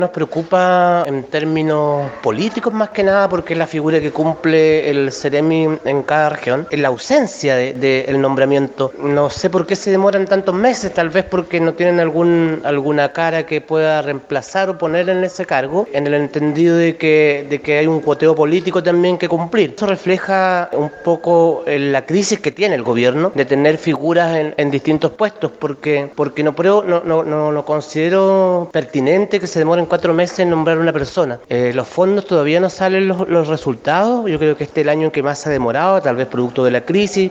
Nos preocupa en términos políticos más que nada porque es la figura que cumple el Ceremi en cada región, en la ausencia del nombramiento. No sé por qué se demoran tantos meses, tal vez porque no tienen alguna cara que pueda reemplazar o poner en ese cargo, en el entendido de que hay un cuoteo político también que cumplir. Eso refleja un poco la crisis que tiene el gobierno de tener figuras en distintos puestos, porque no considero pertinente que se demoren 4 meses en nombrar una persona. Los fondos todavía no salen los resultados. Yo creo que este es el año en que más se ha demorado, tal vez producto de la crisis,